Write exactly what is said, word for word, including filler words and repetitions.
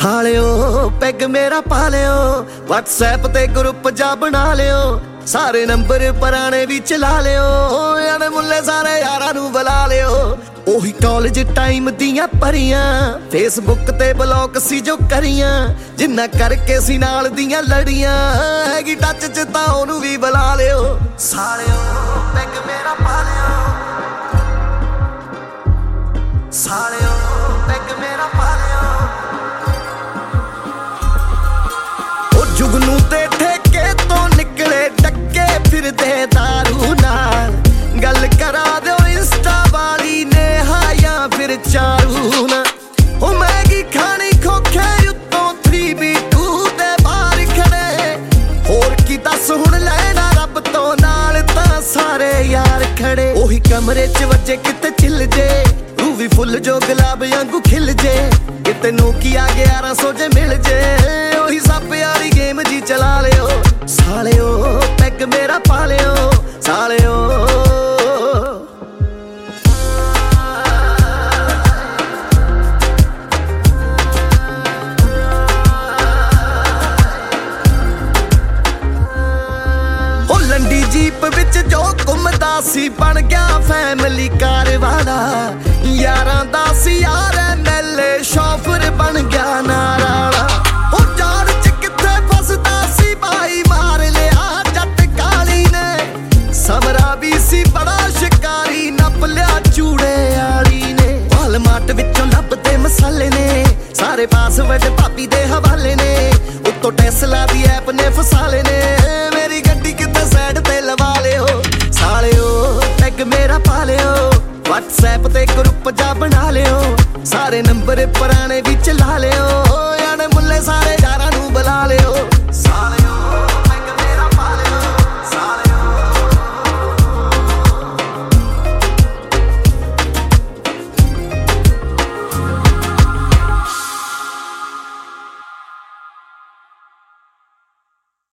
ਸਾਲਿਓ peg ਮੇਰਾ ਪਾ ਲਿਓ, WhatsApp ਤੇ ਗਰੁੱਪ ਜਾ ਬਣਾ ਲਿਓ, ਸਾਰੇ ਨੰਬਰ ਪੁਰਾਣੇ ਵੀ ਚਲਾ ਲਿਓ, ਯਾਰ ਮੁੱਲੇ ਸਾਰੇ ਯਾਰਾਂ ਨੂੰ ਬੁਲਾ ਲਿਓ। ਉਹੀ ਕਾਲਜ ਟਾਈਮ ਦੀਆਂ ਪਰੀਆਂ Facebook ਤੇ ਬਲੌਕ ਸੀ ਜੋ ਕਰੀਆਂ, ਜਿੰਨਾ ਕਰਕੇ ਸੀ ਨਾਲ ਦੀਆਂ ਲੜੀਆਂ, ਹੈਗੀ ਟੱਚ ਚ ਤਾਂ ਉਹਨੂੰ ਵੀ ਬੁਲਾ ਲਿਓ। ਸਾਲਿਓ ਪੈਗ ਮੇਰਾ ਪਾ ਲਿਓ, ਸਾਲਿਓ ਪੈਗ ਮੇਰਾ ਪਾ ਲਿਓ। ਉਹ ਜੁਗਨੂ ਤੇ ਠੇਕੇ ਤੋਂ ਨਿਕਲੇ ਡੱਕੇ ਫਿਰਦੇ ਦਾਰੂ ਨਾਲ, ਗੱਲ ਕਰਾ ਦਿਓ ਇੰਸਟਾ ਵਾਲੀ ਨੇ ਹਾਇਆ ਫਿਰ ਚਾਰੂ ਨਾ। ਉਹ ਮੈਗੀ ਖਾਣੀ ਖੋਖੇ ਉੱਤੋਂ ਥ੍ਰੀ ਬੀ ਟੂ ਦੇ ਬਾਹਰ ਖੜੇ, ਹੋਰ ਕੀ ਦੱਸ ਹੁਣ ਲੈਣਾ ਰੱਬ ਤੋਂ ਨਾਲ ਤਾਂ ਸਾਰੇ ਯਾਰ ਖੜੇ। ਉਹੀ ਕਮਰੇ ਚ ਵੱਜੇ ਕਿਤੇ ਚਿੱਲ ਜੇ, ਤੂੰ ਵੀ ਫੁੱਲ ਜੋ ਗੁਲਾਬ ਵਾਂਗੂ ਖਿਲ ਜੇ, ਕਿਤੇ ਨੋਕੀਆ ਗਿਆਰਾਂ ਸੌ ਜੇ ਮਿਲ ਜੇ, ਉਹੀ ਸੱਪ ਯਾਰੀ ਗੇਮ ਜੀ ਚਲਾ ਲਿਓ। ਸਾਲਿਓ ਪੈਗ ਮੇਰਾ ਪਾ ਲਿਓ, ਸਾਲਿਓ ਲੰਡੀ ਜੀਪ ਵਿੱਚ ਜੋ ਘੁੰਮਦਾ ਸੀ ਬਣ ਗਿਆ ਫੈਮਲੀ ਕਾਰ ਵਾਲਾ, ਯਾਰਾਂ ਦਾ ਸੀ ਯਾਰ ਐਮਐਲਏ ਸ਼ੌਫਰ ਬਣ ਗਿਆ ਨਾਰਾਲਾ। ਉਹ ਜਾੜ ਚ ਕਿੱਥੇ ਫਸਦਾ ਸੀ ਬਾਈ ਮਾਰ ਲਿਆ ਜੱਟ ਕਾਲੀ ਨੇ, ਸਮਰਾ ਵੀ ਸੀ ਬੜਾ ਸ਼ਿਕਾਰੀ ਨੱਪ ਲਿਆ ਚੂੜੇ ਵਾਲੀ ਨੇ। ਵਾਲਮਾਰਟ ਵਿੱਚੋਂ ਲੱਭਦੇ ਮਸਾਲੇ ਨੇ, ਸਾਰੇ ਪਾਸਵਰਡ ਭਾਬੀ ਦੇ ਹਵਾਲੇ ਨੇ, ਉੱਤੋਂ ਟੈਸਲਾ ਦੀ ਐਪ ਨੇ ਫਸਾਲੇ ਨੇ, ਮੇਰੀ ਗੱਡੀ ਕਿਤੇ ਸਾਈਡ ਤੇ ਲਵਾ ਲਿਓ। ਸਾਲਿਓ ਪੈਗ ਮੇਰਾ ਪਾ ਲਿਓ, WhatsApp ਤੇ ਗਰੁੱਪ ਜਾ ਬਣਾ ਲਿਓ, ਸਾਰੇ ਨੰਬਰ ਪੁਰਾਣੇ ਵੀ ਚਲਾ ਲਿਓ, ਯਾਰ ਮੁੱਲੇ ਸਾਰੇ